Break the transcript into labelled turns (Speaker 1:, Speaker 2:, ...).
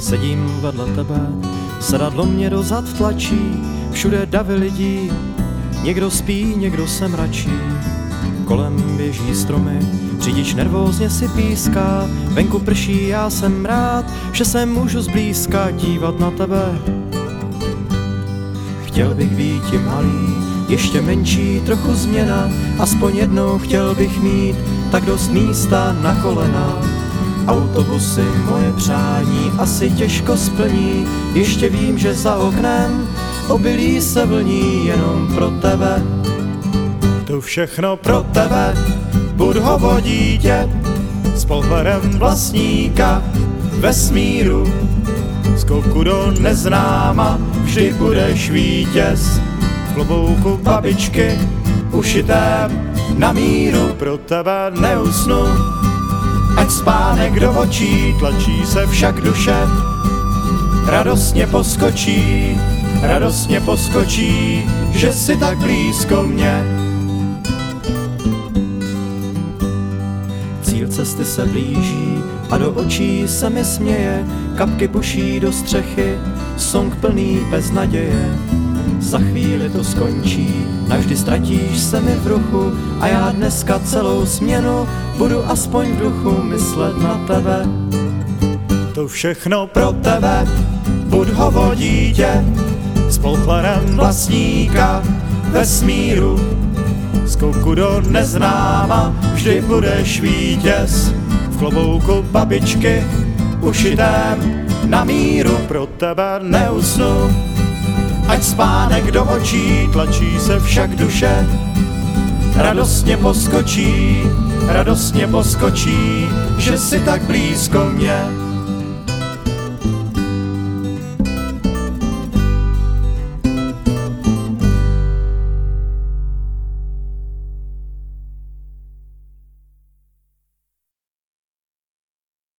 Speaker 1: sedím vedle tebe, sedadlo mě dozad tlačí, všude davy lidí, někdo spí, někdo se mračí. Kolem běží stromy, řidič nervózně si píská, venku prší, já jsem rád, že se můžu zblízka dívat na tebe. Chtěl bych být tím malý, ještě menší, trochu změna, aspoň jednou chtěl bych mít tak dost místa na kolena. Autobusy moje přání asi těžko splní, ještě vím, že za oknem obilí se vlní jenom pro tebe. To všechno pro tebe, buď hovo dítě, s pohledem vlastníka vesmíru. Skoku do neznáma, vždy budeš vítěz, v klobouku babičky, ušitém na míru. Pro tebe neusnu, ať spánek do očí, tlačí se však duše, radostně poskočí, že jsi tak blízko mě. Cíl cesty se blíží a do očí se mi směje, kapky puší do střechy, song plný beznaděje. Za chvíli to skončí, navždy ztratíš se mi v ruchu a já dneska celou směnu budu aspoň v duchu myslet na tebe. To všechno pro tebe, buď hovo dítě, s pochledem vlastníka vesmíru. Skoku do neznáma, vždy budeš vítěz, v klobouku babičky, ušitém na míru. Pro tebe neusnu, ať spánek do očí, tlačí se však duše, radostně poskočí, že jsi tak blízko mě.